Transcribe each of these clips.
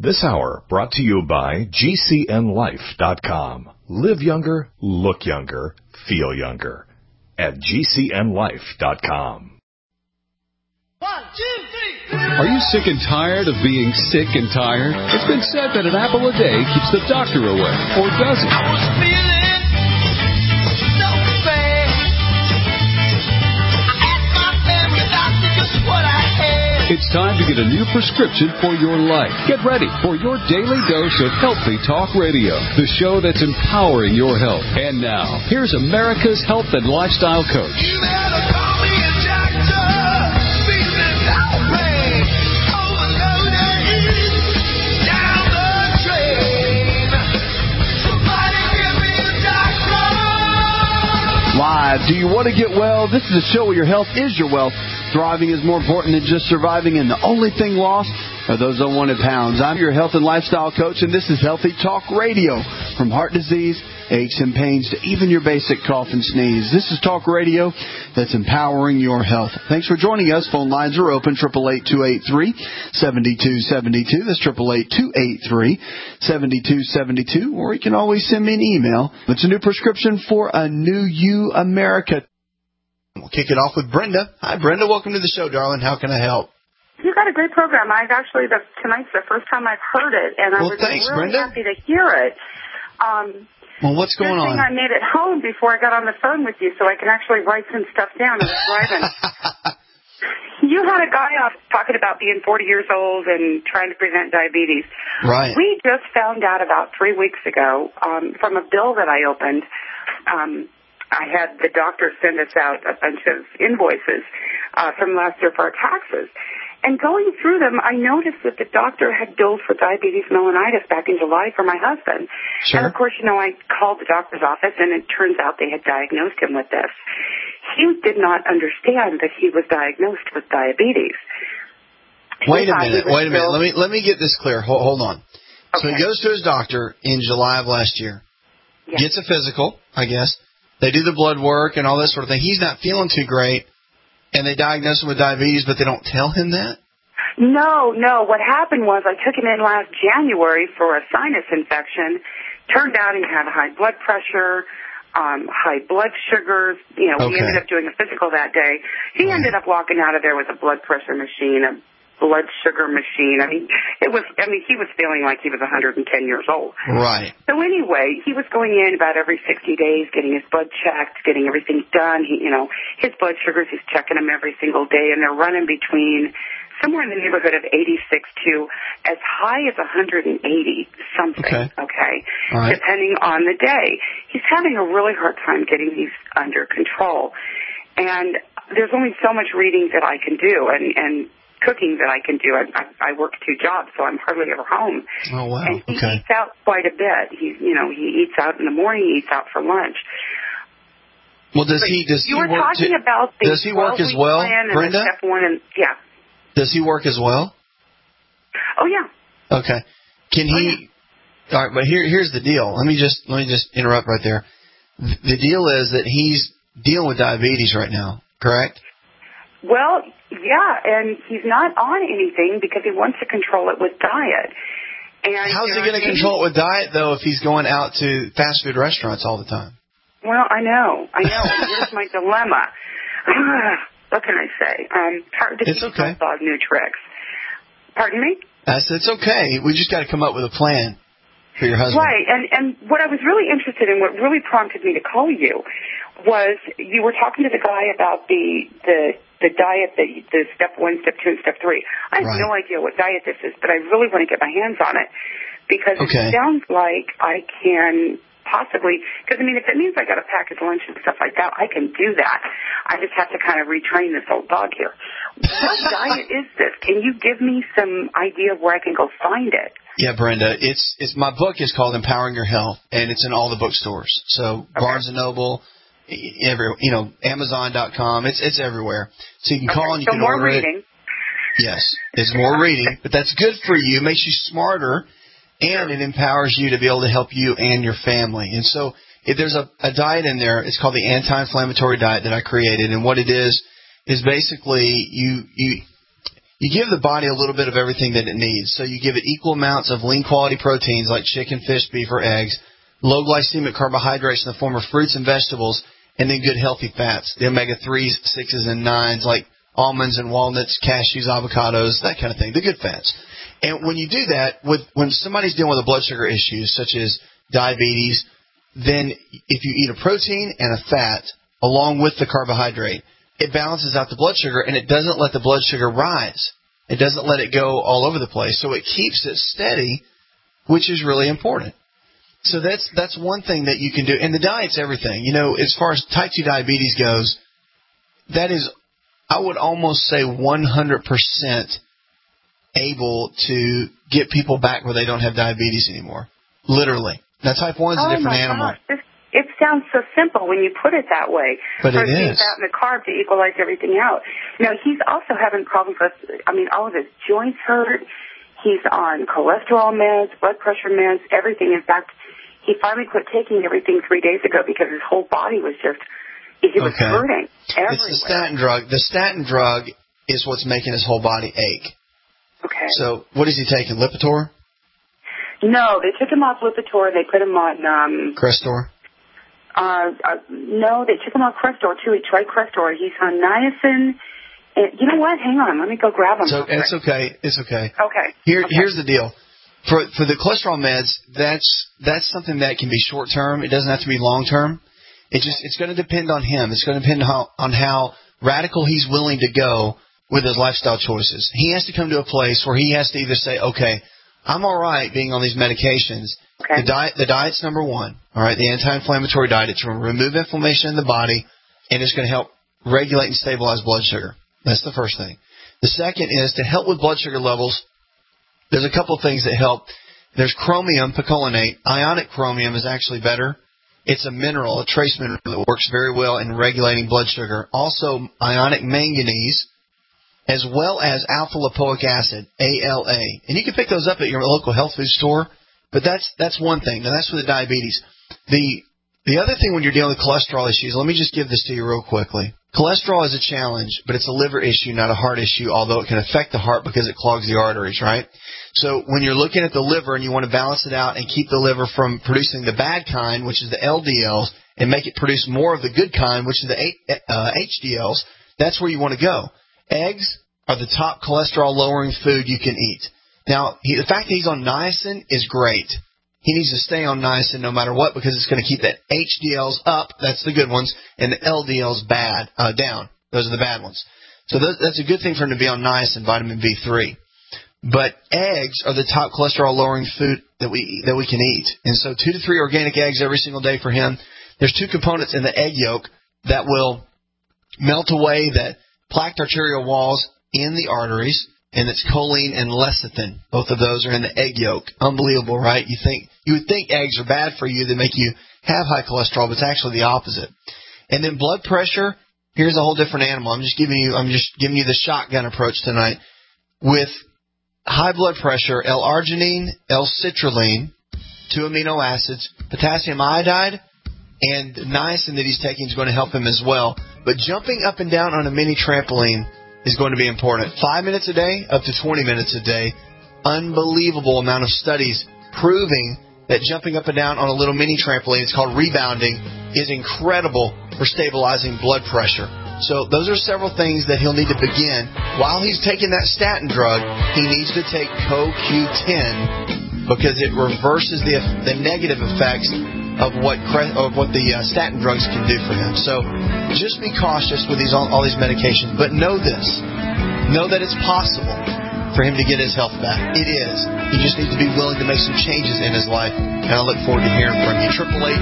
This hour brought to you by GCNLife.com. Live younger, look younger, feel younger. At GCNLife.com. 1, 2, 3. Are you sick and tired of being sick and tired? It's been said that an apple a day keeps the doctor away, or does it? I was feeling so bad. I asked my family doctor just what I had. It's time to get a new prescription for your life. Get ready for your daily dose of Healthy Talk Radio, the show that's empowering your health. And now, here's America's health and lifestyle coach. You better call me a doctor. Feeling outrage. Overloaded. Down the drain. Somebody give me a doctor. Live. Do you want to get well? This is a show where your health is your wealth. Thriving is more important than just surviving, and the only thing lost are those unwanted pounds. I'm your health and lifestyle coach, and this is Healthy Talk Radio. From heart disease, aches and pains, to even your basic cough and sneeze. This is Talk Radio that's empowering your health. Thanks for joining us. Phone lines are open, 888-283-7272. That's 888-283-7272. Or you can always send me an email. It's a new prescription for a new you, America. We'll kick it off with Brenda. Hi, Brenda. Welcome to the show, darling. How can I help? You got a great program. Tonight's the first time I've heard it, and I was thanks, really Brenda. happy to hear it. Well, what's going on? I made it home before I got on the phone with you, so I can actually write some stuff down. I was driving. You had a guy off talking about being 40 years old and trying to prevent diabetes. Right. We just found out about 3 weeks ago from a bill that I opened. I had the doctor send us out a bunch of invoices from last year for our taxes. And going through them, I noticed that the doctor had billed for diabetes mellitus back in July for my husband. Sure. And, of course, I called the doctor's office, and it turns out they had diagnosed him with this. He did not understand that he was diagnosed with diabetes. Wait a minute. Let me get this clear. Hold on. Okay. So he goes to his doctor in July of last year, gets a physical, I guess. They do the blood work and all this sort of thing. He's not feeling too great, and they diagnose him with diabetes, but they don't tell him that? No. What happened was I took him in last January for a sinus infection. Turned out he had high blood pressure, high blood sugars. We ended up doing a physical that day. He ended up walking out of there with a blood pressure machine, a blood sugar machine. He was feeling like he was 110 years old. Right. So anyway, he was going in about every 60 days, getting his blood checked, getting everything done. His blood sugars, he's checking them every single day, and they're running between somewhere in the neighborhood of 86 to as high as 180 something. Okay. All right. Depending on the day. He's having a really hard time getting these under control. And there's only so much reading that I can do, and cooking that I can do. I work 2 jobs, so I'm hardly ever home. Oh, wow. And he eats out quite a bit. He eats out in the morning, he eats out for lunch. Well, does he were work talking about the does he work as well, Brenda? Step 1 and Does he work as well? Oh, yeah. Okay. Can he? All right, but here's the deal. Let me just interrupt right there. The deal is that he's dealing with diabetes right now, correct? Well, yeah, and he's not on anything because he wants to control it with diet. And how's he going to control it with diet, though, if he's going out to fast food restaurants all the time? Well, I know. Here's my dilemma. What can I say? Hard to teach my dog new tricks. Pardon me? I said, it's okay. We just got to come up with a plan for your husband. Right, and what I was really interested in, what really prompted me to call you, was you were talking to the guy about the diet, the step 1, step 2, and step 3. I have no idea what diet this is, but I really want to get my hands on it because it sounds like I can possibly, because if it means I got to pack his lunch and stuff like that, I can do that. I just have to kind of retrain this old dog here. What diet is this? Can you give me some idea of where I can go find it? Yeah, Brenda, it's my book is called Empowering Your Health, and it's in all the bookstores. So Barnes & Noble, Amazon.com, it's everywhere. So you can call and you can order it. Yes, it's more reading, but that's good for you. It makes you smarter, and it empowers you to be able to help you and your family. And so if there's a diet in there, it's called the anti-inflammatory diet that I created, and what it is basically you give the body a little bit of everything that it needs. So you give it equal amounts of lean quality proteins like chicken, fish, beef, or eggs, low glycemic carbohydrates in the form of fruits and vegetables, and then good healthy fats, the omega-3s, 6s, and 9s like almonds and walnuts, cashews, avocados, that kind of thing, the good fats. And when you do that, when somebody's dealing with a blood sugar issue such as diabetes, then if you eat a protein and a fat along with the carbohydrate, it balances out the blood sugar, and it doesn't let the blood sugar rise. It doesn't let it go all over the place. So it keeps it steady, which is really important. So that's one thing that you can do. And the diet's everything. As far as type 2 diabetes goes, that is, I would almost say 100% able to get people back where they don't have diabetes anymore. Literally. Now, type 1 is a different animal. Gosh. It sounds so simple when you put it that way. But it Protein, is. fat, and the carb to equalize everything out. He's also having problems with, all of his joints hurt. He's on cholesterol meds, blood pressure meds, everything. In fact, he finally quit taking everything 3 days ago because his whole body was he was hurting everywhere. It's the statin drug. The statin drug is what's making his whole body ache. Okay. So what is he taking, Lipitor? No, they took him off Lipitor. They put him on Crestor? No, they took him on Crestor, too. He tried Crestor. He's on niacin. And you know what? Hang on. Let me go grab him. So it's okay. It's okay. Okay. Here's the deal. For the cholesterol meds, that's something that can be short term. It doesn't have to be long term. It's going to depend on him. It's going to depend on how radical he's willing to go with his lifestyle choices. He has to come to a place where he has to either say, okay, I'm all right being on these medications. Okay. The diet's number one. All right, the anti-inflammatory diet. It's going to remove inflammation in the body, and it's going to help regulate and stabilize blood sugar. That's the first thing. The second is to help with blood sugar levels. There's a couple of things that help. There's chromium picolinate. Ionic chromium is actually better. It's a mineral, a trace mineral that works very well in regulating blood sugar. Also, ionic manganese, as well as alpha-lipoic acid, ALA. And you can pick those up at your local health food store, but that's one thing. Now, that's for the diabetes. The other thing when you're dealing with cholesterol issues, let me just give this to you real quickly. Cholesterol is a challenge, but it's a liver issue, not a heart issue, although it can affect the heart because it clogs the arteries, right? So when you're looking at the liver and you want to balance it out and keep the liver from producing the bad kind, which is the LDLs, and make it produce more of the good kind, which is the HDLs, that's where you want to go. Eggs are the top cholesterol-lowering food you can eat. Now, the fact that he's on niacin is great. He needs to stay on niacin no matter what because it's going to keep the HDLs up, that's the good ones, and the LDLs down. Those are the bad ones. So that's a good thing for him to be on niacin, vitamin B3. But eggs are the top cholesterol-lowering food that we can eat. And so 2 to 3 organic eggs every single day for him. There's 2 components in the egg yolk that will melt away the plaqued arterial walls in the arteries, and it's choline and lecithin. Both of those are in the egg yolk. Unbelievable, right? You would think eggs are bad for you. They make you have high cholesterol, but it's actually the opposite. And then blood pressure, here's a whole different animal. I'm just giving you the shotgun approach tonight. With high blood pressure, L-arginine, L-citrulline, 2 amino acids, potassium iodide, and niacin that he's taking is going to help him as well. But jumping up and down on a mini trampoline is going to be important. 5 minutes a day, up to 20 minutes a day. Unbelievable amount of studies proving that jumping up and down on a little mini trampoline, it's called rebounding, is incredible for stabilizing blood pressure. So those are several things that he'll need to begin. While he's taking that statin drug, he needs to take CoQ10 because it reverses the negative effects of what the statin drugs can do for him. So just be cautious with all these medications. But know this. Know that it's possible for him to get his health back. It is. He just needs to be willing to make some changes in his life. And I look forward to hearing from you.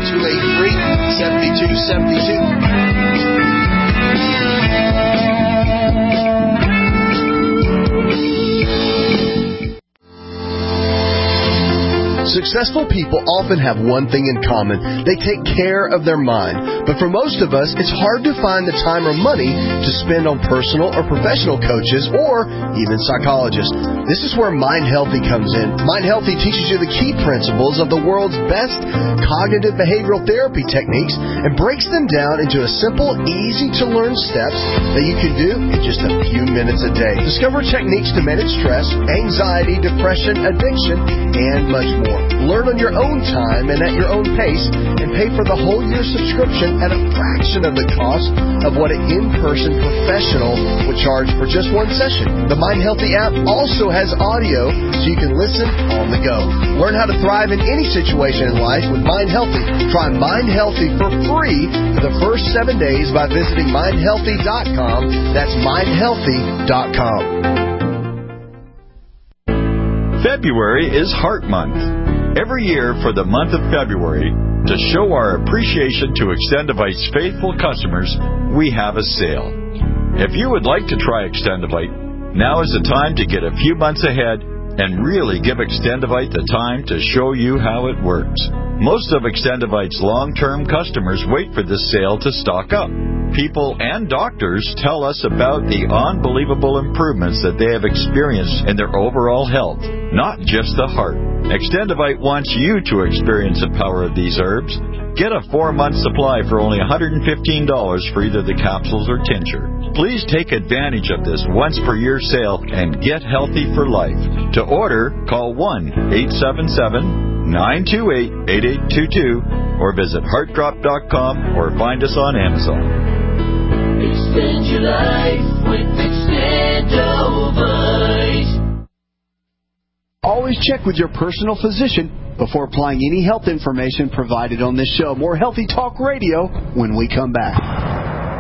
888-283-7272. Successful people often have one thing in common. They take care of their mind. But for most of us, it's hard to find the time or money to spend on personal or professional coaches or even psychologists. This is where Mind Healthy comes in. Mind Healthy teaches you the key principles of the world's best cognitive behavioral therapy techniques and breaks them down into a simple, easy-to-learn steps that you can do in just a few minutes a day. Discover techniques to manage stress, anxiety, depression, addiction, and much more. Learn on your own time and at your own pace, and pay for the whole year subscription at a fraction of the cost of what an in-person professional would charge for just one session. The Mind Healthy app also has audio so you can listen on the go. Learn how to thrive in any situation in life with Mind Healthy. Try Mind Healthy for free for the first 7 days by visiting mindhealthy.com. That's mindhealthy.com. February is Heart Month. Every year for the month of February, to show our appreciation to Extendivite's faithful customers, we have a sale. If you would like to try Extendivite, now is the time to get a few months ahead and really give Extendivite the time to show you how it works. Most of Extendivite's long-term customers wait for this sale to stock up. People and doctors tell us about the unbelievable improvements that they have experienced in their overall health, not just the heart. Extendivite wants you to experience the power of these herbs. Get a 4-month supply for only $115 for either the capsules or tincture. Please take advantage of this once-per-year sale and get healthy for life. To order, call 1-877-928-8822 or visit heartdrop.com or find us on Amazon. Extend your life with Extendivite. Always check with your personal physician before applying any health information provided on this show. More Healthy Talk Radio when we come back.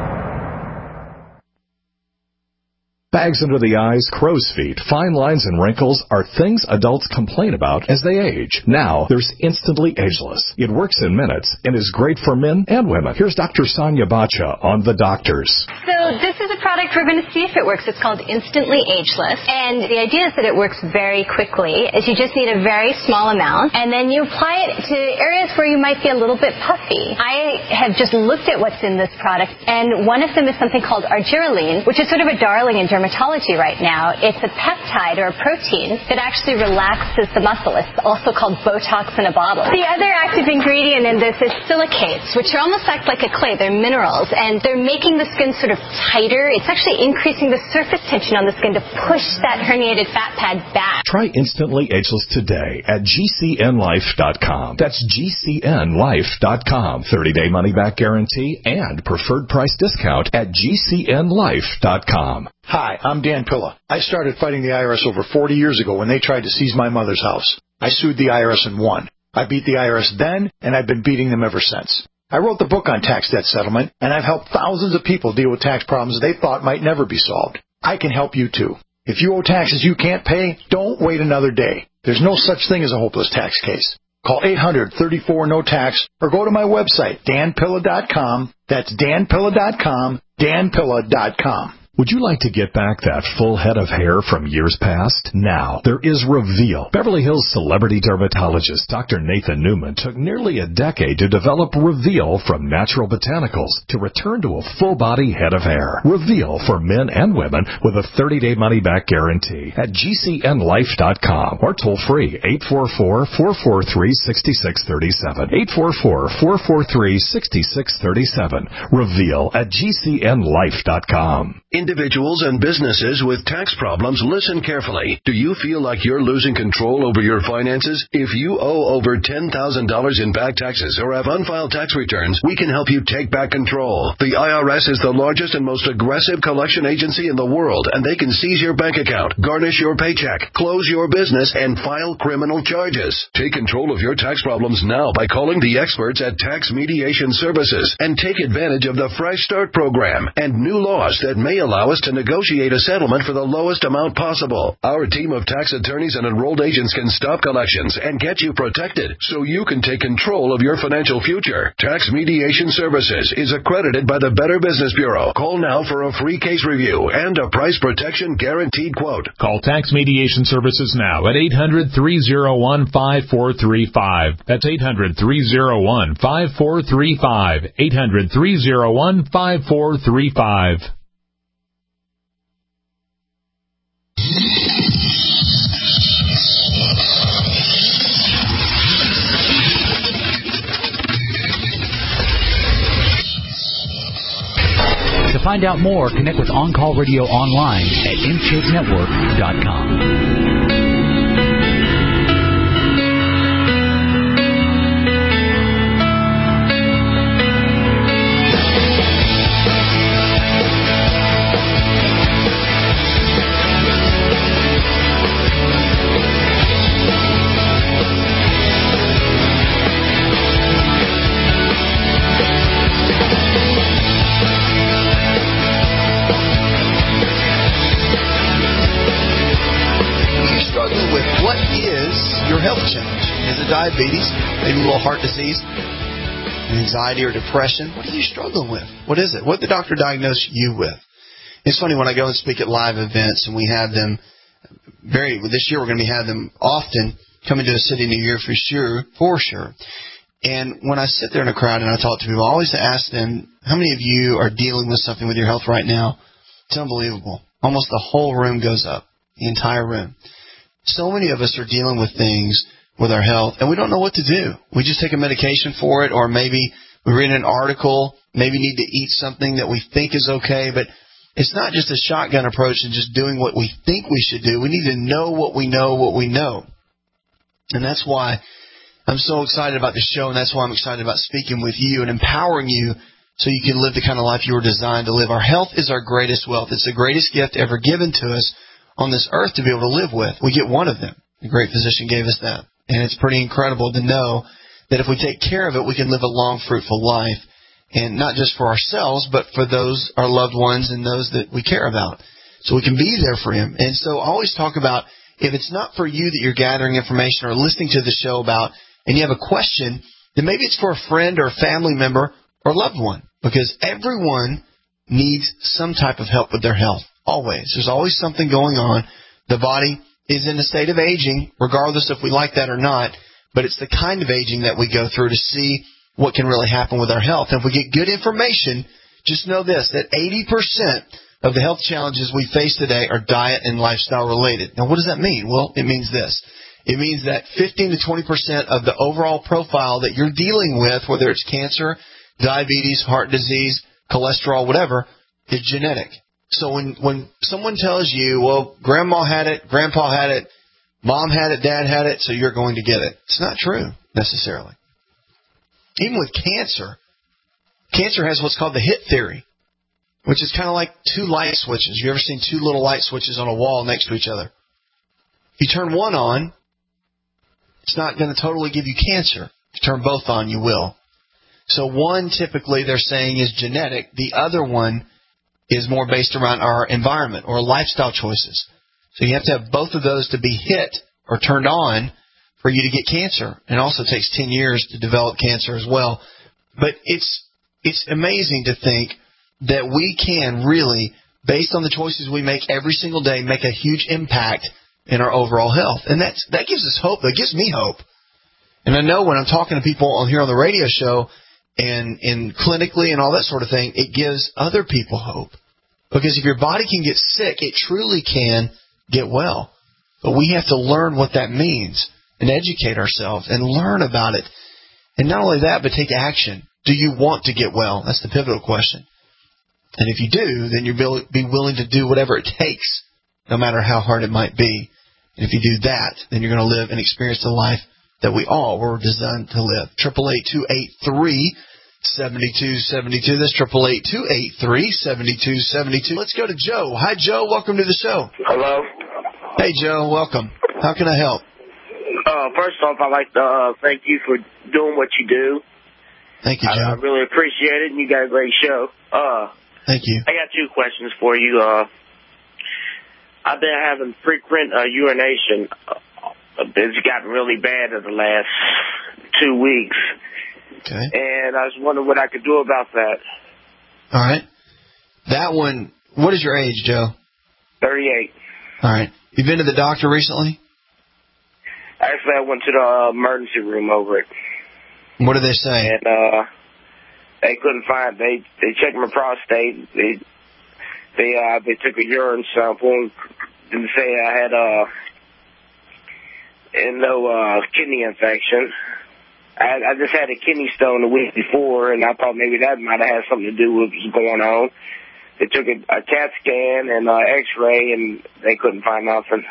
Bags under the eyes, crow's feet, fine lines, and wrinkles are things adults complain about as they age. Now, there's Instantly Ageless. It works in minutes and is great for men and women. Here's Dr. Sonia Bacha on The Doctors. So this is a product we're going to see if it works. It's called Instantly Ageless. And the idea is that it works very quickly. Is you just need a very small amount, and then you apply it to areas where you might be a little bit puffy. I have just looked at what's in this product, and one of them is something called argireline, which is sort of a darling in dermatology right now. It's a peptide or a protein that actually relaxes the muscle. It's also called Botox in a bottle. The other active ingredient in this is silicates, which are almost act like a clay. They're minerals, and they're making the skin sort of tighter. It's actually increasing the surface tension on the skin to push that herniated fat pad back. Try Instantly Ageless today at GCNlife.com. That's GCNlife.com. 30-day money-back guarantee and preferred price discount at GCNlife.com. Hi, I'm Dan Pilla. I started fighting the IRS over 40 years ago when they tried to seize my mother's house. I sued the IRS and won. I beat the IRS then, and I've been beating them ever since. I wrote the book on tax debt settlement, and I've helped thousands of people deal with tax problems they thought might never be solved. I can help you too. If you owe taxes you can't pay, don't wait another day. There's no such thing as a hopeless tax case. Call 800-34-NO-TAX or go to my website, danpilla.com. That's danpilla.com, danpilla.com. Would you like to get back that full head of hair from years past? Now, there is Reveal. Beverly Hills celebrity dermatologist Dr. Nathan Newman took nearly a decade to develop Reveal from natural botanicals to return to a full-body head of hair. Reveal for men and women with a 30-day money-back guarantee at GCNlife.com or toll-free 844-443-6637. 844-443-6637. Reveal at GCNlife.com. Individuals and businesses with tax problems, listen carefully. Do you feel like you're losing control over your finances? If you owe over $10,000 in back taxes or have unfiled tax returns, we can help you take back control. The IRS is the largest and most aggressive collection agency in the world, and they can seize your bank account, garnish your paycheck, close your business, and file criminal charges. Take control of your tax problems now by calling the experts at Tax Mediation Services and take advantage of the Fresh Start program and new laws that may allow allow us to negotiate a settlement for the lowest amount possible. Our team of tax attorneys and enrolled agents can stop collections and get you protected so you can take control of your financial future. Tax Mediation Services is accredited by the Better Business Bureau. Call now for a free case review and a price protection guaranteed quote. Call Tax Mediation Services now at 800-301-5435. That's 800-301-5435. 800-301-5435. To find out more, connect with On Call Radio online at InShapeNetwork.com. Diabetes, maybe a little heart disease, anxiety or depression. What are you struggling with? What is it? What did the doctor diagnose you with? It's funny when I go and speak at live events, and we have them this year we're going to have them often coming to a city new year for sure. And when I sit there in a crowd and I talk to people, I always ask them, how many of you are dealing with something with your health right now? It's unbelievable. Almost the whole room goes up, the entire room. So many of us are dealing with things with our health, and we don't know what to do. We just take a medication for it, or maybe we read an article, maybe need to eat something that we think is okay, but it's not just a shotgun approach and just doing what we think we should do. We need to know what we know. And that's why I'm so excited about the show, and that's why I'm excited about speaking with you and empowering you so you can live the kind of life you were designed to live. Our health is our greatest wealth. It's the greatest gift ever given to us on this earth to be able to live with. We get one of them. The great physician gave us that. And it's pretty incredible to know that if we take care of it, we can live a long, fruitful life. And not just for ourselves, but for those, our loved ones, and those that we care about. So we can be there for him. And so I always talk about, if it's not for you that you're gathering information or listening to the show about, and you have a question, then maybe it's for a friend or a family member or loved one. Because everyone needs some type of help with their health. Always. There's always something going on. The body is in a state of aging, regardless if we like that or not, but it's the kind of aging that we go through to see what can really happen with our health. And if we get good information, just know this, that 80% of the health challenges we face today are diet and lifestyle related. Now, what does that mean? Well, it means this. It means that 15 to 20% of the overall profile that you're dealing with, whether it's cancer, diabetes, heart disease, cholesterol, whatever, is genetic. So when someone tells you, well, grandma had it, grandpa had it, mom had it, dad had it, so you're going to get it. It's not true, necessarily. Even with cancer has what's called the hit theory, which is kind of like two light switches. You ever seen two little light switches on a wall next to each other? If you turn one on, it's not going to totally give you cancer. If you turn both on, you will. So one, typically, they're saying is genetic. The other one is more based around our environment or lifestyle choices. So you have to have both of those to be hit or turned on for you to get cancer. And it also takes 10 years to develop cancer as well. But it's amazing to think that we can really, based on the choices we make every single day, make a huge impact in our overall health. And that gives us hope. That gives me hope. And I know when I'm talking to people on here on the radio show and clinically and all that sort of thing, it gives other people hope. Because if your body can get sick, it truly can get well. But we have to learn what that means and educate ourselves and learn about it. And not only that, but take action. Do you want to get well? That's the pivotal question. And if you do, then you'll be willing to do whatever it takes, no matter how hard it might be. And if you do that, then you're going to live and experience the life that we all were designed to live. 888-283-7272. That's 888-283-7272. Let's go to Joe. Hi, Joe. Welcome to the show. Hello. Hey, Joe. Welcome. How can I help? First off, I'd like to thank you for doing what you do. Thank you, Joe. I really appreciate it, and you got a great show. Thank you. I got 2 questions for you. I've been having frequent urination. It's gotten really bad in the last 2 weeks. Okay. And I was wondering what I could do about that. All right. That one, what is your age, Joe? 38. All right. You been to the doctor recently? Actually, I went to the emergency room over it. What did they say? And they couldn't find. They checked my prostate. They took a urine sample and didn't say I had no kidney infection. I just had a kidney stone the week before, and I thought maybe that might have had something to do with what was going on. They took a CAT scan and X-ray, and they couldn't find nothing.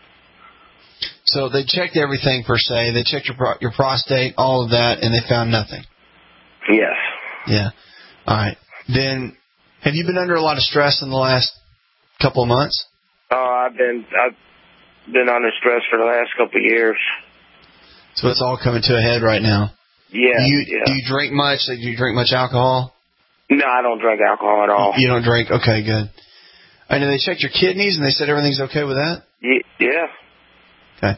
So they checked everything per se. They checked your prostate, all of that, and they found nothing. Yes. Yeah. All right. Then, have you been under a lot of stress in the last couple of months? I've been under stress for the last couple of years. So it's all coming to a head right now. Yeah. Do you drink much? Do you drink much alcohol? No, I don't drink alcohol at all. You don't drink? Okay, good. And they checked your kidneys and they said everything's okay with that? Yeah. Okay.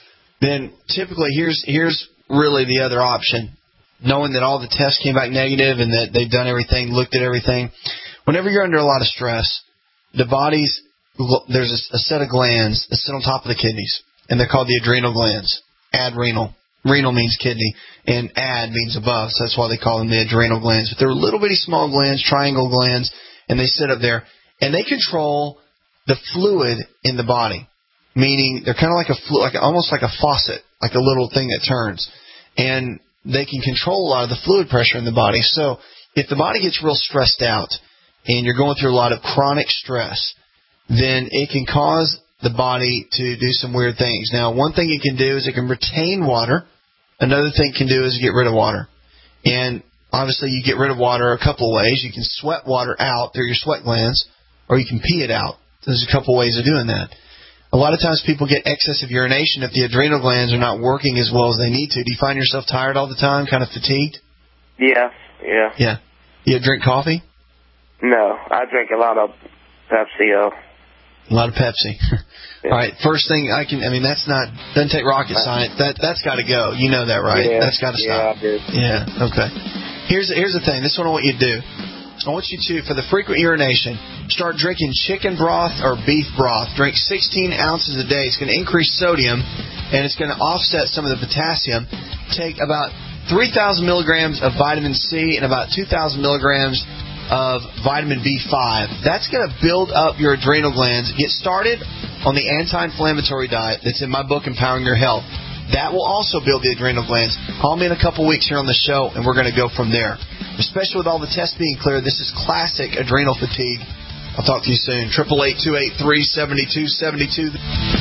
Then typically here's really the other option. Knowing that all the tests came back negative and that they've done everything, looked at everything. Whenever you're under a lot of stress, the body's, there's a set of glands that sit on top of the kidneys, and they're called the adrenal glands. Adrenal. Renal means kidney, and ad means above, so that's why they call them the adrenal glands. But they're little bitty small glands, triangle glands, and they sit up there, and they control the fluid in the body, meaning they're kind of like almost like a faucet, like a little thing that turns, and they can control a lot of the fluid pressure in the body. So if the body gets real stressed out and you're going through a lot of chronic stress, then it can cause the body to do some weird things. Now, one thing it can do is it can retain water. Another thing it can do is get rid of water. And obviously you get rid of water a couple of ways. You can sweat water out through your sweat glands, or you can pee it out. There's a couple ways of doing that. A lot of times people get excessive urination if the adrenal glands are not working as well as they need to. Do you find yourself tired all the time, kind of fatigued? Yeah. Yeah. You drink coffee? No, I drink a lot of Pepsi. A lot of Pepsi. All right, first thing doesn't take rocket science. That's got to go. You know that, right? Yeah, that's got to stop. Yeah, I do. Yeah, okay. Here's the thing. This is what I want you to do. I want you to, for the frequent urination, start drinking chicken broth or beef broth. Drink 16 ounces a day. It's going to increase sodium, and it's going to offset some of the potassium. Take about 3,000 milligrams of vitamin C and about 2,000 milligrams of vitamin B5. That's going to build up your adrenal glands. Get started on the anti-inflammatory diet that's in my book, Empowering Your Health. That will also build the adrenal glands. Call me in a couple weeks here on the show, and we're going to go from there. Especially with all the tests being clear, this is classic adrenal fatigue. I'll talk to you soon. 888-283-7272.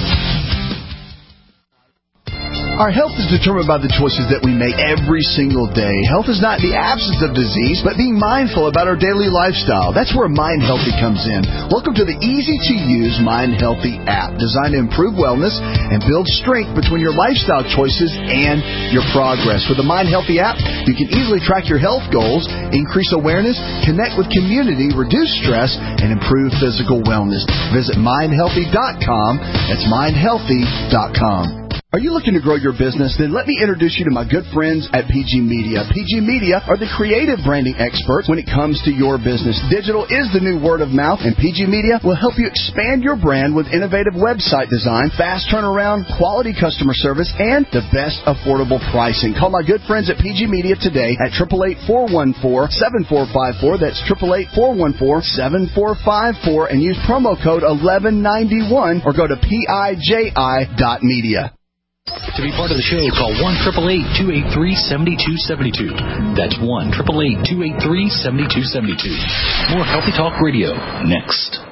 Our health is determined by the choices that we make every single day. Health is not the absence of disease, but being mindful about our daily lifestyle. That's where Mind Healthy comes in. Welcome to the easy-to-use Mind Healthy app, designed to improve wellness and build strength between your lifestyle choices and your progress. With the Mind Healthy app, you can easily track your health goals, increase awareness, connect with community, reduce stress, and improve physical wellness. Visit mindhealthy.com. That's mindhealthy.com. Are you looking to grow your business? Then let me introduce you to my good friends at PG Media. PG Media are the creative branding experts when it comes to your business. Digital is the new word of mouth, and PG Media will help you expand your brand with innovative website design, fast turnaround, quality customer service, and the best affordable pricing. Call my good friends at PG Media today at 888-414-7454. That's 888-414-7454, and use promo code 1191 or go to PIJI.media. To be part of the show, call 1-888-283-7272. That's 1-888-283-7272. More Healthy Talk Radio next.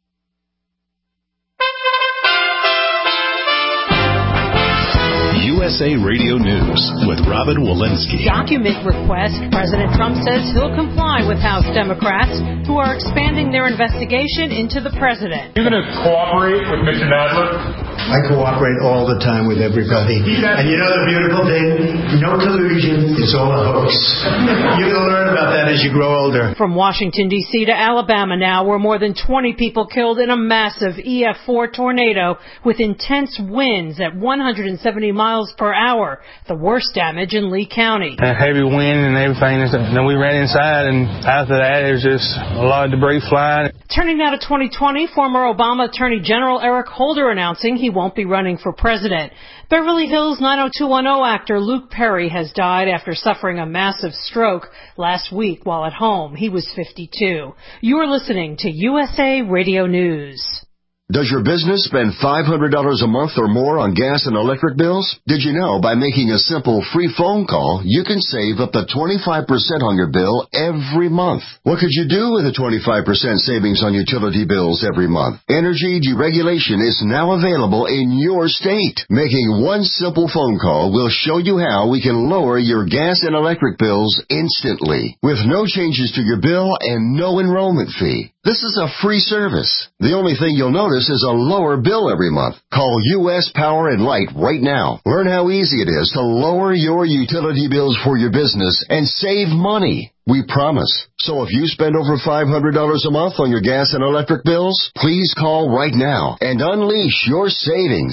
USA Radio News with Robin Walensky. Document request. President Trump says he'll comply with House Democrats who are expanding their investigation into the president. You're going to cooperate with Mr. Nadler? I cooperate all the time with everybody. And you know the beautiful thing? No collusion. It's all a hoax. You're going to learn about that as you grow older. From Washington, D.C. to Alabama now, where more than 20 people killed in a massive EF4 tornado with intense winds at 170 miles per hour. The worst damage in Lee County. A heavy wind and everything. And then we ran inside, and after that, there was just a lot of debris flying. Turning now to 2020, former Obama Attorney General Eric Holder announcing he won't be running for president. Beverly Hills 90210 actor Luke Perry has died after suffering a massive stroke last week while at home. He was 52. You are listening to USA Radio News. Does your business spend $500 a month or more on gas and electric bills? Did you know by making a simple free phone call, you can save up to 25% on your bill every month? What could you do with a 25% savings on utility bills every month? Energy deregulation is now available in your state. Making one simple phone call will show you how we can lower your gas and electric bills instantly, with no changes to your bill and no enrollment fee. This is a free service. The only thing you'll notice is a lower bill every month. Call U.S. Power and Light right now. Learn how easy it is to lower your utility bills for your business and save money. We promise. So if you spend over $500 a month on your gas and electric bills, please call right now and unleash your savings.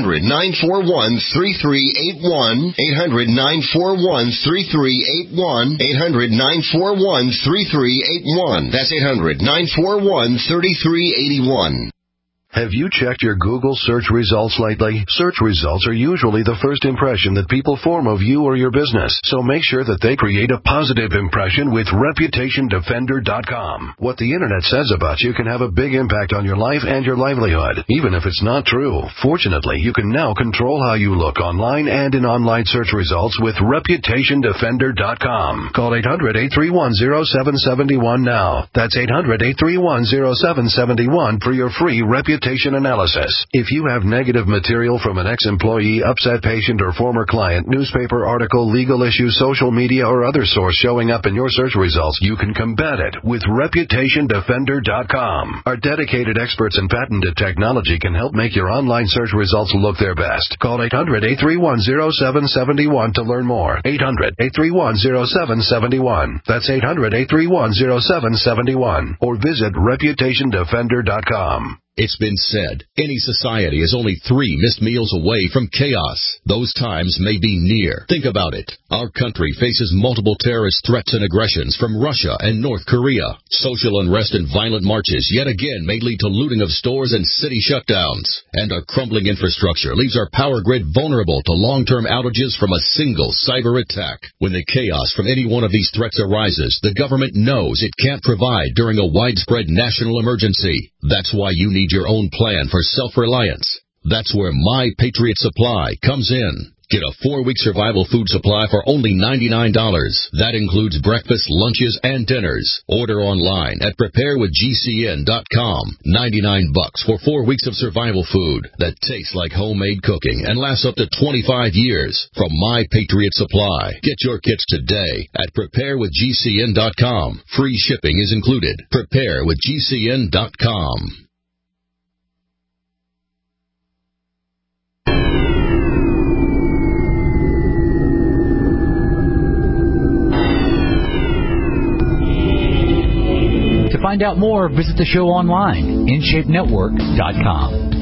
800-941-3381. 800-941-3381. 800-941-3381. That's 800-941-3381. Have you checked your Google search results lately? Search results are usually the first impression that people form of you or your business, so make sure that they create a positive impression with ReputationDefender.com. What the Internet says about you can have a big impact on your life and your livelihood, even if it's not true. Fortunately, you can now control how you look online and in online search results with ReputationDefender.com. Call 800-831-0771 now. That's 800-831-0771 for your free reputation analysis. If you have negative material from an ex-employee, upset patient, or former client, newspaper article, legal issue, social media, or other source showing up in your search results, you can combat it with ReputationDefender.com. Our dedicated experts in patented technology can help make your online search results look their best. Call 800-831-0771 to learn more. 800-831-0771. That's 800-831-0771. Or visit ReputationDefender.com. It's been said, any society is only 3 missed meals away from chaos. Those times may be near. Think about it. Our country faces multiple terrorist threats and aggressions from Russia and North Korea. Social unrest and violent marches yet again may lead to looting of stores and city shutdowns. And our crumbling infrastructure leaves our power grid vulnerable to long-term outages from a single cyber attack. When the chaos from any one of these threats arises, the government knows it can't provide during a widespread national emergency. That's why you need your own plan for self-reliance. That's where My Patriot Supply comes in. Get a 4-week survival food supply for only $99. That includes breakfast, lunches, and dinners. Order online at preparewithgcn.com. $99 for 4 weeks of survival food that tastes like homemade cooking and lasts up to 25 years from My Patriot Supply. Get your kits today at preparewithgcn.com. Free shipping is included. Preparewithgcn.com. To find out more, visit the show online, InShapeNetwork.com.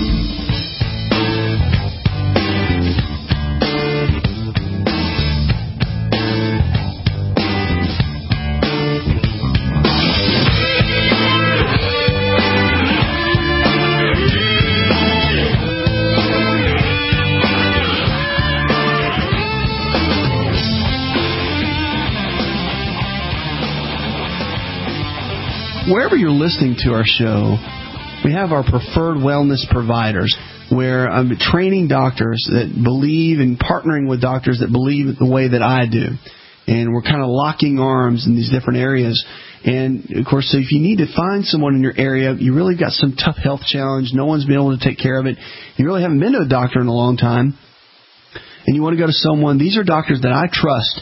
Wherever you're listening to our show, we have our preferred wellness providers, where I'm training doctors that believe in partnering with doctors that believe the way that I do. And we're kind of locking arms in these different areas. And, of course, so if you need to find someone in your area, you really got some tough health challenge, no one's been able to take care of it, you really haven't been to a doctor in a long time, and you want to go to someone, these are doctors that I trust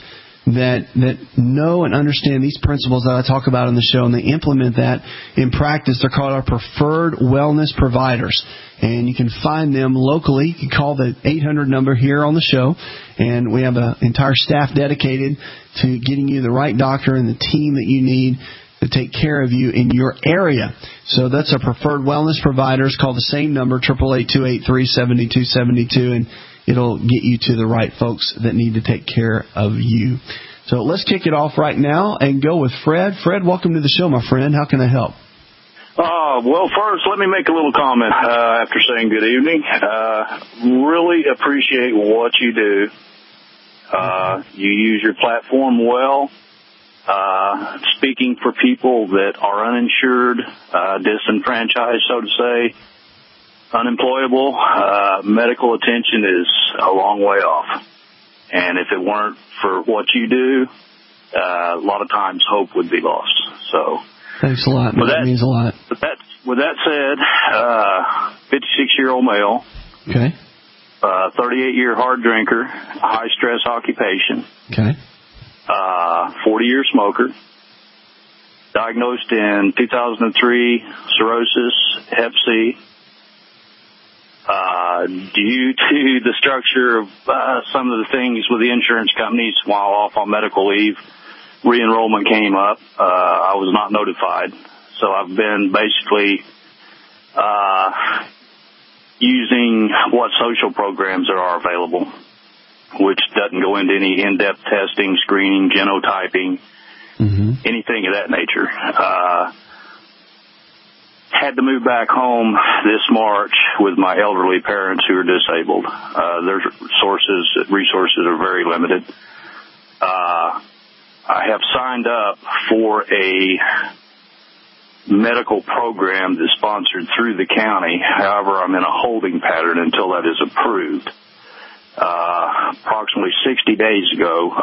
that know and understand these principles that I talk about in the show, and they implement that in practice. They're called our preferred wellness providers, and you can find them locally. You can call the 800 number here on the show, and we have an entire staff dedicated to getting you the right doctor and the team that you need to take care of you in your area. So that's our preferred wellness providers. Call the same number, 888-283-7272, and it'll get you to the right folks that need to take care of you. So let's kick it off right now and go with Fred. Fred, welcome to the show, my friend. How can I help? Well, first, let me make a little comment after saying good evening. Really appreciate what you do. You use your platform well, speaking for people that are uninsured, disenfranchised, so to say, unemployable. Medical attention is a long way off. And if it weren't for what you do, a lot of times hope would be lost. So, thanks a lot. That means a lot. With that said, 56-year-old male. Okay. 38-year hard drinker, high-stress occupation. Okay. 40-year smoker. Diagnosed in 2003, cirrhosis, Hep C. Due to the structure of some of the things with the insurance companies while off on medical leave, re-enrollment came up. I was not notified. So I've been basically using what social programs there are available, which doesn't go into any in-depth testing, screening, genotyping, anything of that nature. Had to move back home this March with my elderly parents who are disabled. Their resources are very limited. I have signed up for a medical program that's sponsored through the county. However, I'm in a holding pattern until that is approved. Approximately 60 days ago,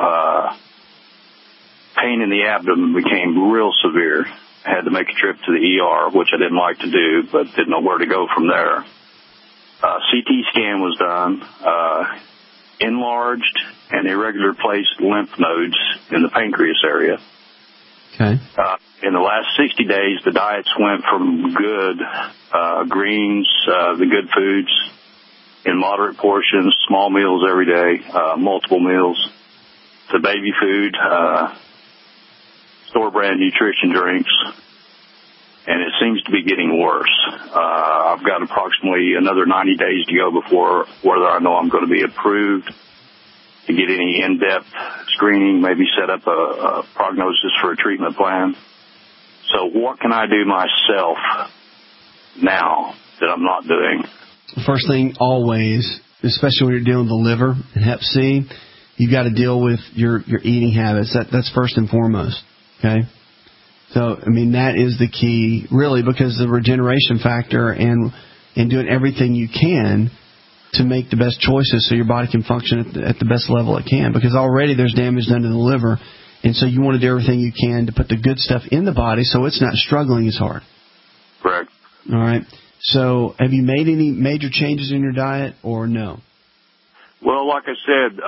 pain in the abdomen became real severe. I had to make a trip to the ER, which I didn't like to do, but didn't know where to go from there. CT scan was done. Enlarged and irregular placed lymph nodes in the pancreas area. Okay. In the last 60 days, the diets went from good greens, the good foods, in moderate portions, small meals every day, multiple meals, to baby food, store-brand nutrition drinks, and it seems to be getting worse. I've got approximately another 90 days to go before whether I know I'm going to be approved to get any in-depth screening, maybe set up a prognosis for a treatment plan. So what can I do myself now that I'm not doing? First thing, always, especially when you're dealing with the liver and Hep C, you've got to deal with your eating habits. That's first and foremost. Okay? So, I mean, that is the key, really, because the regeneration factor and doing everything you can to make the best choices so your body can function at the best level it can. Because already there's damage done to the liver, and so you want to do everything you can to put the good stuff in the body so it's not struggling as hard. Correct. All right. So, have you made any major changes in your diet or no? Well, like I said,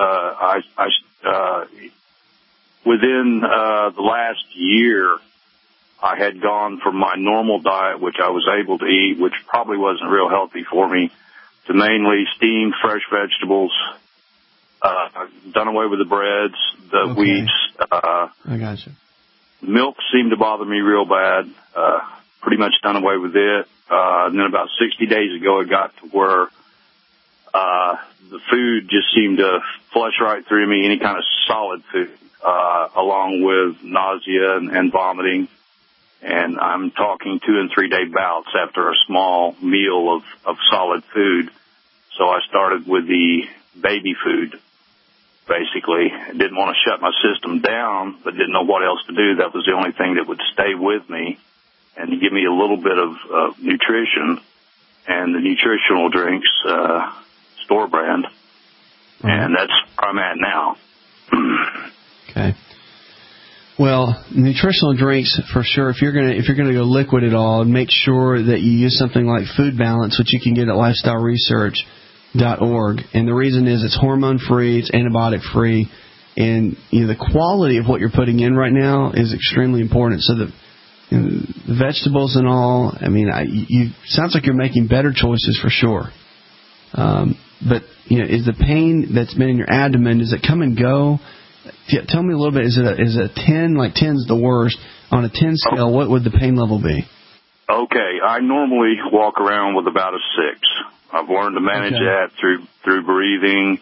within the last year, I had gone from my normal diet, which I was able to eat, which probably wasn't real healthy for me, to mainly steamed fresh vegetables, done away with the breads, the wheats. I got you. Milk seemed to bother me real bad. Pretty much done away with it. And then about 60 days ago, it got to where the food just seemed to flush right through me, any kind of solid food, along with nausea and vomiting. And I'm talking 2 and 3 day bouts after a small meal of solid food. So I started with the baby food, basically. Didn't want to shut my system down, but didn't know what else to do. That was the only thing that would stay with me and to give me a little bit of nutrition. And the nutritional drinks, store brand. And that's where I'm at now. Okay. Well, nutritional drinks for sure. If you're gonna go liquid at all, make sure that you use something like Food Balance, which you can get at lifestyleresearch.org. And the reason is it's hormone free, it's antibiotic free, And the quality of what you're putting in right now is extremely important. So the vegetables and all, I mean, sounds like you're making better choices for sure. But is the pain that's been in your abdomen, does it come and go? Tell me a little bit. Is it a 10? Like 10's the worst. On a 10 scale, what would the pain level be? Okay, I normally walk around with about a 6. I've learned to manage that through breathing,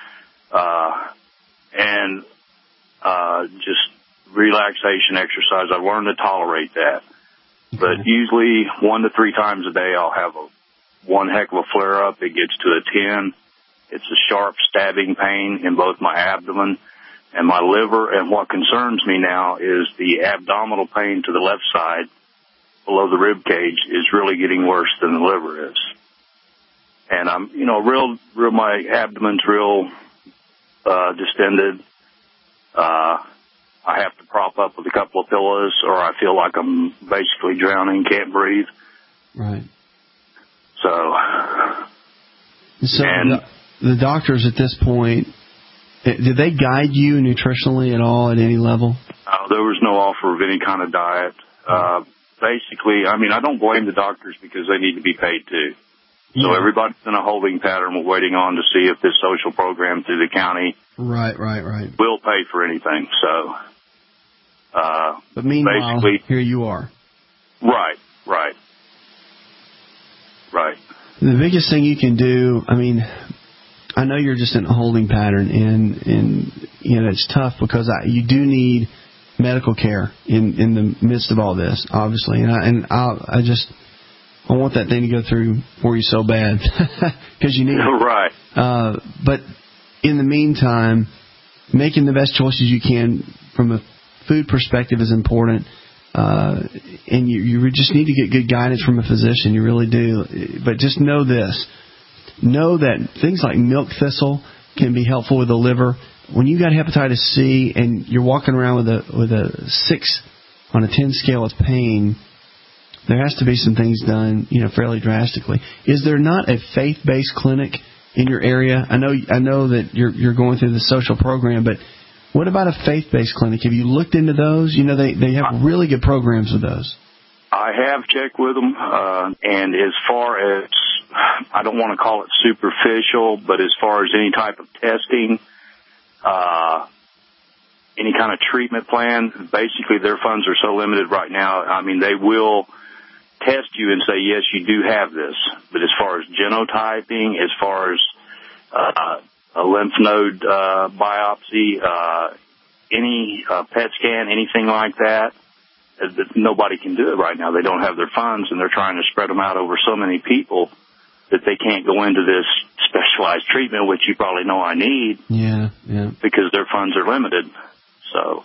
and just relaxation exercise. I've learned to tolerate that. But usually 1 to 3 times a day I'll have one heck of a flare-up. It gets to a 10. It's a sharp stabbing pain in both my abdomen and my liver. And what concerns me now is the abdominal pain to the left side below the rib cage is really getting worse than the liver is. And I'm, my abdomen's real distended. I have to prop up with a couple of pillows or I feel like I'm basically drowning, can't breathe. Right. So the doctors at this point, did they guide you nutritionally at all at any level? There was no offer of any kind of diet. Basically, I mean, I don't blame the doctors because they need to be paid too. So everybody's in a holding pattern waiting on to see if this social program through the county will pay for anything. So, but meanwhile, here you are. Right. The biggest thing you can do, I mean, I know you're just in a holding pattern, and it's tough because you do need medical care in the midst of all this, obviously, and I want that thing to go through for you so bad because you need it. Right. But in the meantime, making the best choices you can from a food perspective is important. And you just need to get good guidance from a physician. You really do. But just know this. Know that things like milk thistle can be helpful with the liver. When you got hepatitis C and you're walking around with a 6 on a 10 scale of pain, there has to be some things done, fairly drastically. Is there not a faith-based clinic in your area? I know that you're going through the social program, but what about a faith-based clinic? Have you looked into those? They have really good programs with those. I have checked with them, and as far as, I don't want to call it superficial, but as far as any type of testing, any kind of treatment plan, basically their funds are so limited right now. I mean, they will test you and say, yes, you do have this. But as far as genotyping, as far as a lymph node biopsy, any PET scan, anything like that, nobody can do it right now. They don't have their funds, and they're trying to spread them out over so many people that they can't go into this specialized treatment, which you probably know I need. Yeah. Because their funds are limited. So,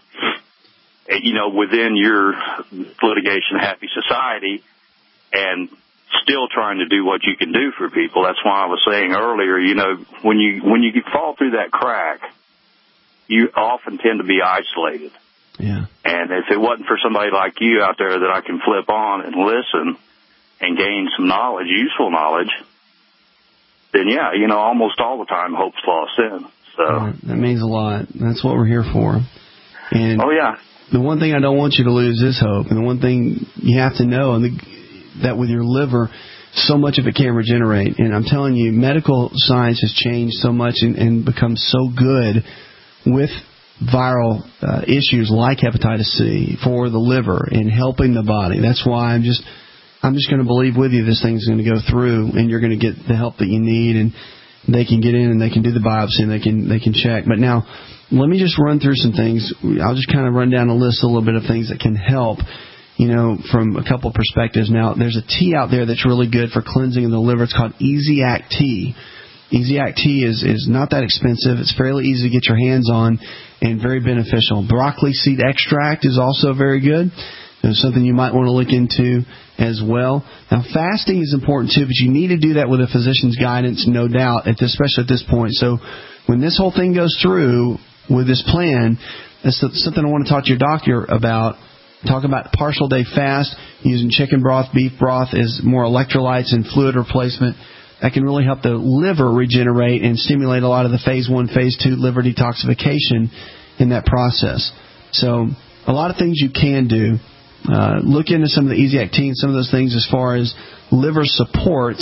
within your litigation happy society and still trying to do what you can do for people. That's why I was saying earlier, when you fall through that crack, you often tend to be isolated. Yeah. And if it wasn't for somebody like you out there that I can flip on and listen and gain some knowledge, useful knowledge, then almost all the time hope's lost in. So that means a lot. That's what we're here for. And yeah. The one thing I don't want you to lose is hope. And the one thing you have to know, that with your liver, so much of it can regenerate. And I'm telling you, medical science has changed so much and become so good with viral issues like hepatitis C for the liver and helping the body. That's why I'm just going to believe with you this thing's going to go through and you're going to get the help that you need, and they can get in and they can do the biopsy and they can check. But now, let me just run through some things. I'll just kind of run down a list, a little bit of things that can help, from a couple perspectives. Now, there's a tea out there that's really good for cleansing of the liver. It's called Easy-Act tea. Easy-Act tea is not that expensive. It's fairly easy to get your hands on and very beneficial. Broccoli seed extract is also very good. It's something you might want to look into as well. Now, fasting is important too, but you need to do that with a physician's guidance, no doubt, especially at this point. So when this whole thing goes through with this plan, that's something I want to talk to your doctor about. Talk about partial day fast, using chicken broth, beef broth as more electrolytes and fluid replacement. That can really help the liver regenerate and stimulate a lot of the phase 1, phase 2 liver detoxification. in that process. So a lot of things you can do. Look into some of the Easy Actine, some of those things as far as liver support.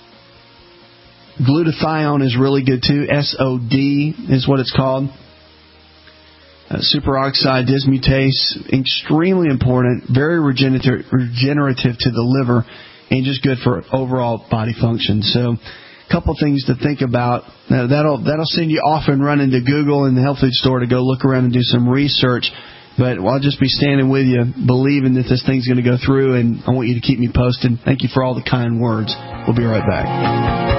Glutathione is really good too. SOD is what it's called. Superoxide dismutase, extremely important, very regenerative to the liver, and just good for overall body function. So, a couple things to think about. That'll send you off and running to Google and the health food store to go look around and do some research. But I'll just be standing with you, believing that this thing's going to go through, and I want you to keep me posted. Thank you for all the kind words. We'll be right back.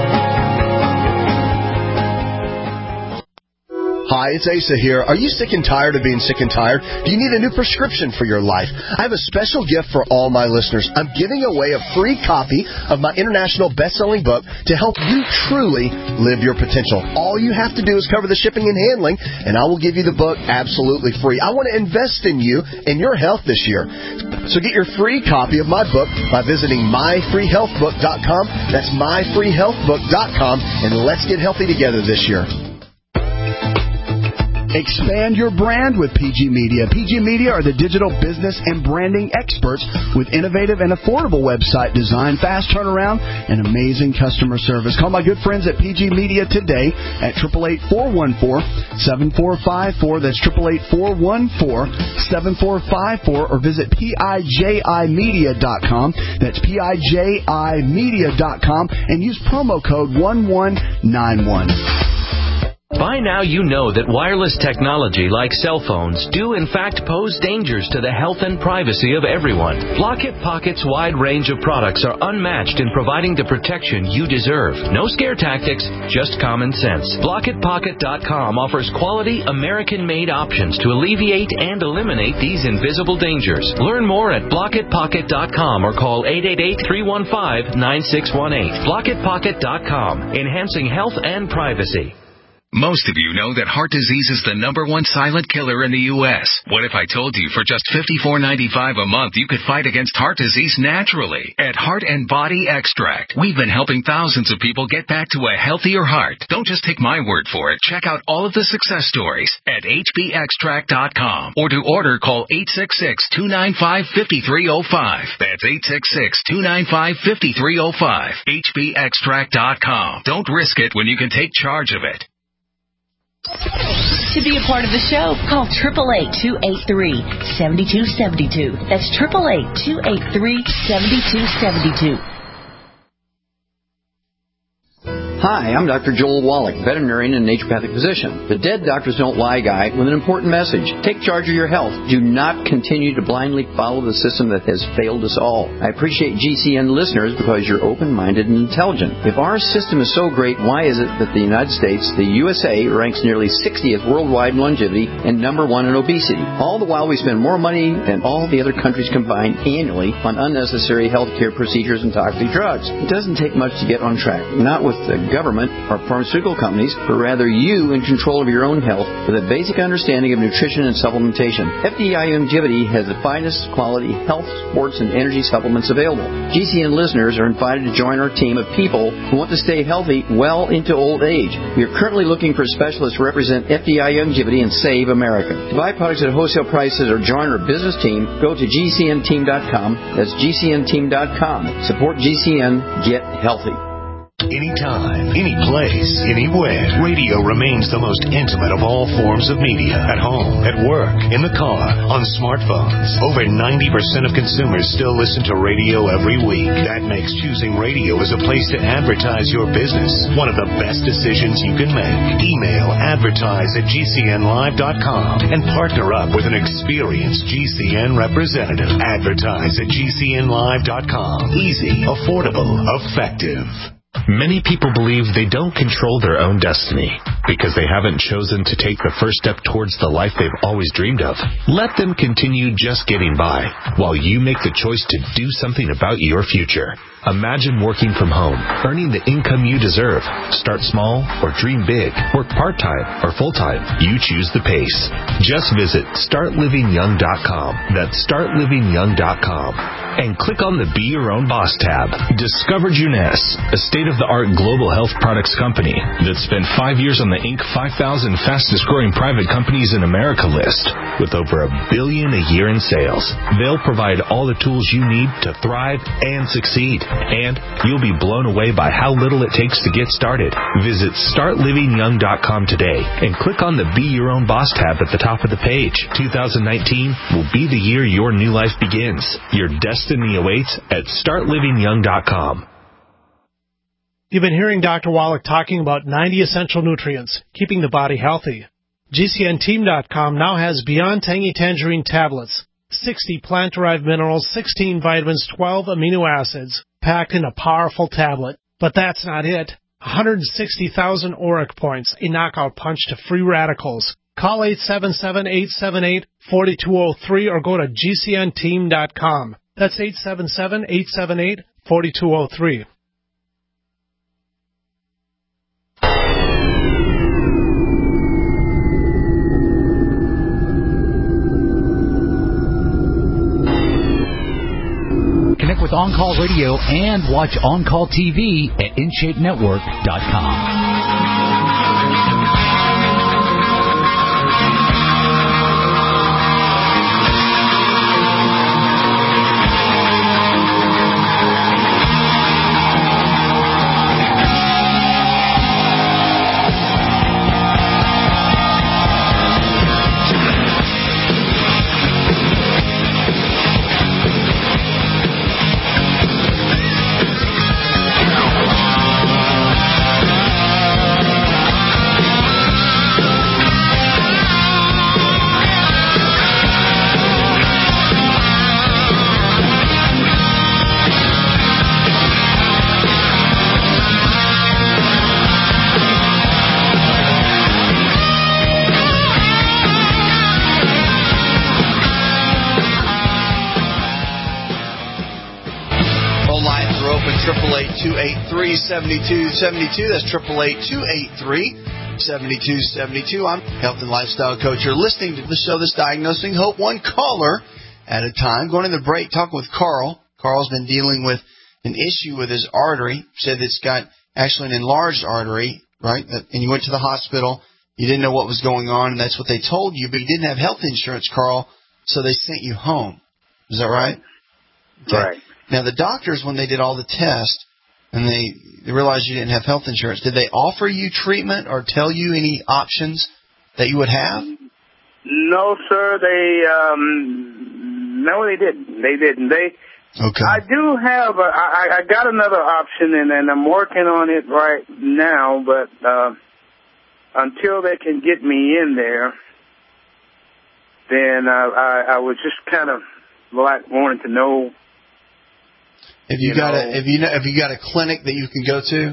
Hi, it's Asa here. Are you sick and tired of being sick and tired? Do you need a new prescription for your life? I have a special gift for all my listeners. I'm giving away a free copy of my international best-selling book to help you truly live your potential. All you have to do is cover the shipping and handling, and I will give you the book absolutely free. I want to invest in you and your health this year. So get your free copy of my book by visiting myfreehealthbook.com. That's myfreehealthbook.com, and let's get healthy together this year. Expand your brand with PG Media. PG Media are the digital business and branding experts with innovative and affordable website design, fast turnaround, and amazing customer service. Call my good friends at PG Media today at 888-414-7454. That's 888-414-7454, or visit PIJImedia.com. That's PIJImedia.com, and use promo code 1191. By now you know that wireless technology like cell phones do in fact pose dangers to the health and privacy of everyone. Block-It Pocket's wide range of products are unmatched in providing the protection you deserve. No scare tactics, just common sense. BlockItPocket.com offers quality American-made options to alleviate and eliminate these invisible dangers. Learn more at BlockItPocket.com or call 888-315-9618. BlockItPocket.com, enhancing health and privacy. Most of you know that heart disease is the #1 silent killer in the U.S. What if I told you for just $54.95 a month you could fight against heart disease naturally? At Heart and Body Extract, we've been helping thousands of people get back to a healthier heart. Don't just take my word for it. Check out all of the success stories at hbextract.com. Or to order, call 866-295-5305. That's 866-295-5305. hbextract.com. Don't risk it when you can take charge of it. To be a part of the show, call 888-283-7272. That's 888-283-7272. Hi, I'm Dr. Joel Wallach, veterinarian and naturopathic physician. The Dead Doctors Don't Lie guy with an important message. Take charge of your health. Do not continue to blindly follow the system that has failed us all. I appreciate GCN listeners because you're open-minded and intelligent. If our system is so great, why is it that the United States, the USA, ranks nearly 60th worldwide in longevity and #1 in obesity? All the while we spend more money than all the other countries combined annually on unnecessary healthcare procedures and toxic drugs. It doesn't take much to get on track. Not with the government or pharmaceutical companies, but rather you in control of your own health with a basic understanding of nutrition and supplementation. FDI Longevity has the finest quality health, sports, and energy supplements available. GCN listeners are invited to join our team of people who want to stay healthy well into old age. We are currently looking for specialists to represent FDI Longevity and Save America. To buy products at wholesale prices or join our business team, go to GCNteam.com. That's GCNteam.com. Support GCN. Get healthy. Anytime, any place, anywhere, radio remains the most intimate of all forms of media. At home, at work, in the car, on smartphones. Over 90% of consumers still listen to radio every week. That makes choosing radio as a place to advertise your business one of the best decisions you can make. Email advertise@gcnlive.com and partner up with an experienced GCN representative. Advertise@gcnlive.com. Easy, affordable, effective. Many people believe they don't control their own destiny because they haven't chosen to take the first step towards the life they've always dreamed of. Let them continue just getting by while you make the choice to do something about your future. Imagine working from home, earning the income you deserve. Start small or dream big. Work part-time or full-time. You choose the pace. Just visit StartLivingYoung.com. That's StartLivingYoung.com. and click on the Be Your Own Boss tab. Discover Juness, a state-of-the-art global health products company that spent 5 years on the Inc. 5,000 fastest-growing private companies in America list with over $1 billion a year in sales. They'll provide all the tools you need to thrive and succeed, and you'll be blown away by how little it takes to get started. Visit startlivingyoung.com today and click on the Be Your Own Boss tab at the top of the page. 2019 will be the year your new life begins. Your destiny awaits at startlivingyoung.com. You've been hearing Dr. Wallach talking about 90 essential nutrients, keeping the body healthy. GCNteam.com now has Beyond Tangy Tangerine tablets, 60 plant-derived minerals, 16 vitamins, 12 amino acids, packed in a powerful tablet. But that's not it. 160,000 ORAC points, a knockout punch to free radicals. Call 877-878-4203 or go to GCNteam.com. That's 877-878-4203. Connect with On Call Radio and watch On Call TV at InShapeNetwork.com. open, 888-283-7272. That's 888-283-7272. I'm health and lifestyle coach. You're listening to the show that's diagnosing hope, one caller at a time. Going to the break, talking with Carl. Carl's been dealing with an issue with his artery. Said it's got actually an enlarged artery, right? And you went to the hospital. You didn't know what was going on, and that's what they told you, but you didn't have health insurance, Carl, so they sent you home. Is that right? Okay. Right. Now, the doctors, when they did all the tests and they realized you didn't have health insurance, did they offer you treatment or tell you any options that you would have? No, sir. No, they didn't. They didn't. Okay. I do have I got another option, and I'm working on it right now, but until they can get me in there, then I was just kind of like wanting to know. Have you got a clinic that you can go to?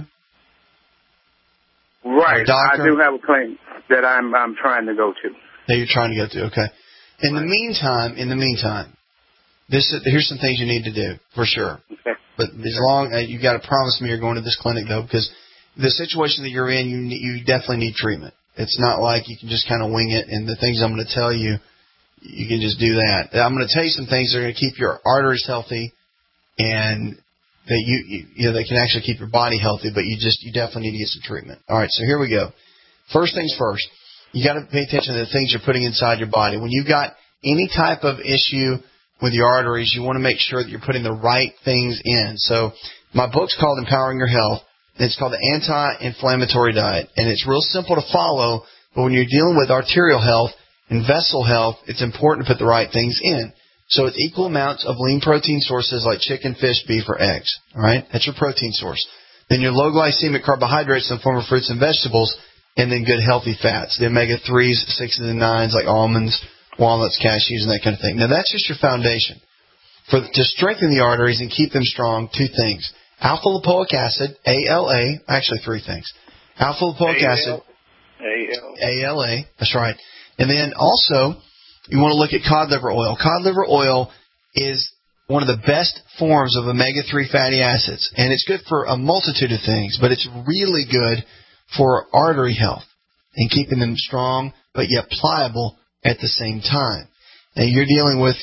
Right. I do have a clinic that I'm trying to go to. That you're trying to go to. Okay. In the meantime, here's some things you need to do for sure. Okay. But as long you got to promise me you're going to this clinic though, because the situation that you're in, you definitely need treatment. It's not like you can just kind of wing it. And the things I'm going to tell you, you can just do that. I'm going to tell you some things that are going to keep your arteries healthy, and that you they can actually keep your body healthy. But you definitely need to get some treatment. All right. So here we go. First things first. You got to pay attention to the things you're putting inside your body. When you've got any type of issue with your arteries, you want to make sure that you're putting the right things in. So my book's called Empowering Your Health. It's called the Anti-Inflammatory Diet. And it's real simple to follow, but when you're dealing with arterial health and vessel health, it's important to put the right things in. So it's equal amounts of lean protein sources like chicken, fish, beef, or eggs. All right? That's your protein source. Then your low glycemic carbohydrates in the form of fruits and vegetables, and then good healthy fats, the omega-3s, 6s, and 9s like almonds, walnuts, cashews, and that kind of thing. Now, that's just your foundation. To strengthen the arteries and keep them strong, two things. Alpha-lipoic acid, ALA, actually three things. Alpha-lipoic acid, ALA, that's right. And then also, you want to look at cod liver oil. Cod liver oil is one of the best forms of omega-3 fatty acids, and it's good for a multitude of things, but it's really good for artery health and keeping them strong but yet pliable at the same time. Now, you're dealing with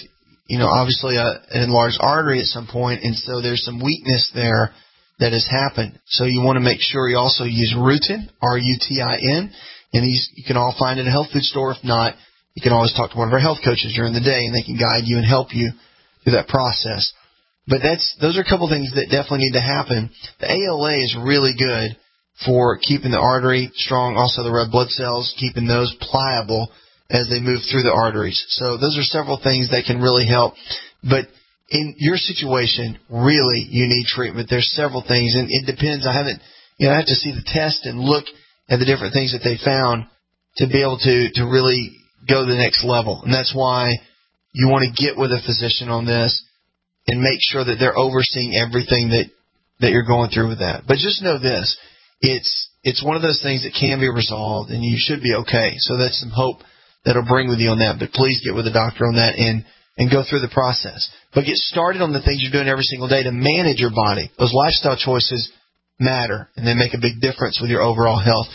obviously an enlarged artery at some point, and so there's some weakness there that has happened. So you want to make sure you also use Rutin, R-U-T-I-N, and you can all find it at a health food store. If not, you can always talk to one of our health coaches during the day, and they can guide you and help you through that process. But those are a couple things that definitely need to happen. The ALA is really good for keeping the artery strong, also the red blood cells, keeping those pliable as they move through the arteries. So those are several things that can really help. But in your situation, really, you need treatment. There's several things, and it depends. I have to see the test and look at the different things that they found to be able to really go to the next level. And that's why you want to get with a physician on this and make sure that they're overseeing everything that you're going through with that. But just know this. It's one of those things that can be resolved, and you should be okay. So that's some hope that'll bring with you on that. But please get with a doctor on that and go through the process. But get started on the things you're doing every single day to manage your body. Those lifestyle choices matter, and they make a big difference with your overall health.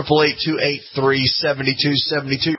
888-283-7272.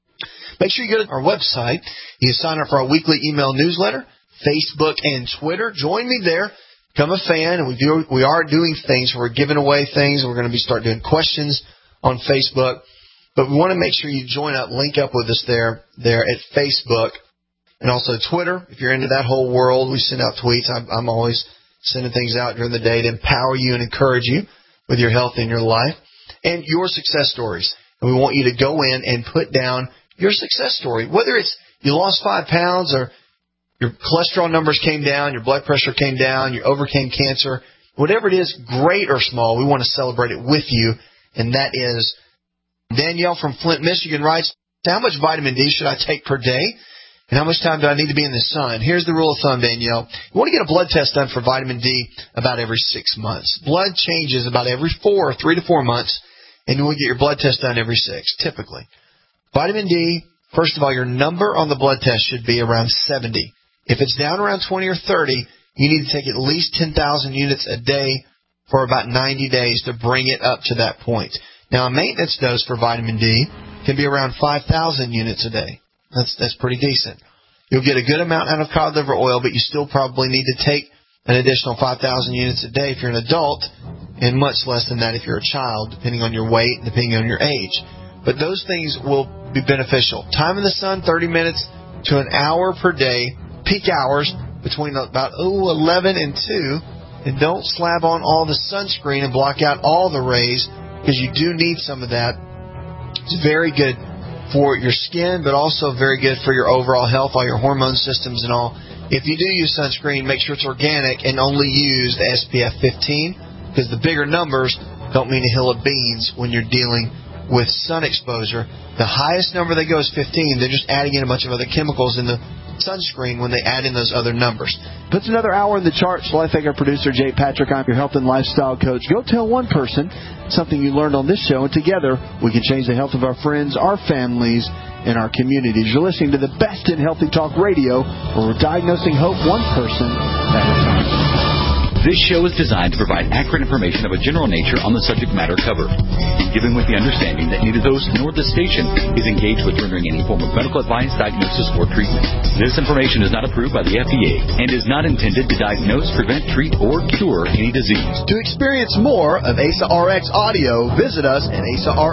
Make sure you go to our website. You can sign up for our weekly email newsletter, Facebook and Twitter. Join me there. Become a fan, and we are doing things. We're giving away things. We're going to start doing questions on Facebook. But we want to make sure you join up, link up with us there at Facebook, and also Twitter. If you're into that whole world, we send out tweets. I'm always sending things out during the day to empower you and encourage you with your health in your life and your success stories. And we want you to go in and put down your success story, whether it's you lost 5 pounds or your cholesterol numbers came down, your blood pressure came down, you overcame cancer, whatever it is, great or small, we want to celebrate it with you. And that is Danielle from Flint, Michigan writes, how much vitamin D should I take per day? And how much time do I need to be in the sun? Here's the rule of thumb, Danielle. You want to get a blood test done for vitamin D about every 6 months. Blood changes about every 3 to 4 months, and you want to get your blood test done every 6, typically. Vitamin D, first of all, your number on the blood test should be around 70. If it's down around 20 or 30, you need to take at least 10,000 units a day for about 90 days to bring it up to that point. Now, a maintenance dose for vitamin D can be around 5,000 units a day. That's pretty decent. You'll get a good amount out of cod liver oil, but you still probably need to take an additional 5,000 units a day if you're an adult, and much less than that if you're a child, depending on your weight and depending on your age. But those things will be beneficial. Time in the sun, 30 minutes to an hour per day, peak hours between about 11 and 2, and don't slab on all the sunscreen and block out all the rays, because you do need some of that. It's very good for your skin, but also very good for your overall health, all your hormone systems and all. If you do use sunscreen, make sure it's organic and only use the SPF 15, because the bigger numbers don't mean a hill of beans when you're dealing with sun exposure. The highest number they go is 15. They're just adding in a bunch of other chemicals in the sunscreen when they add in those other numbers. Puts another hour in the charts. Lifehacker producer Jay Patrick. I'm your health and lifestyle coach. Go tell one person something you learned on this show, and together we can change the health of our friends, our families, and our communities. You're listening to the best in healthy talk radio, where we're diagnosing hope one person at a time. This show is designed to provide accurate information of a general nature on the subject matter covered, given with the understanding that neither the host nor the station is engaged with rendering any form of medical advice, diagnosis, or treatment. This information is not approved by the FDA and is not intended to diagnose, prevent, treat, or cure any disease. To experience more of ASA RX audio, visit us at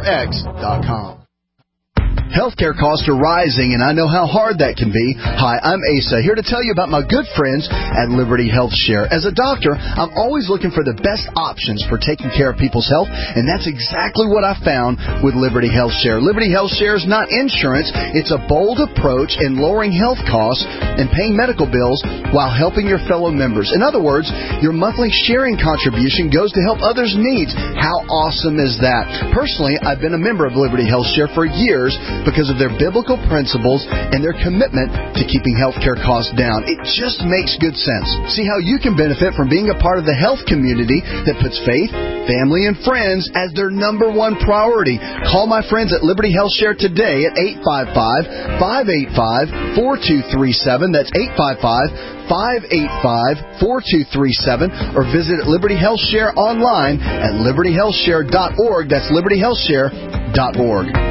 asarx.com. Healthcare costs are rising, and I know how hard that can be. Hi, I'm Asa, here to tell you about my good friends at Liberty Health Share. As a doctor, I'm always looking for the best options for taking care of people's health, and that's exactly what I found with Liberty Health Share. Liberty Health Share is not insurance. It's a bold approach in lowering health costs and paying medical bills while helping your fellow members. In other words, your monthly sharing contribution goes to help others' needs. How awesome is that? Personally, I've been a member of Liberty Health Share for years, because of their biblical principles and their commitment to keeping healthcare costs down. It just makes good sense. See how you can benefit from being a part of the health community that puts faith, family, and friends as their number one priority. Call my friends at Liberty Health Share today at 855-585-4237. That's 855-585-4237, or visit Liberty Health Share online at libertyhealthshare.org. That's libertyhealthshare.org.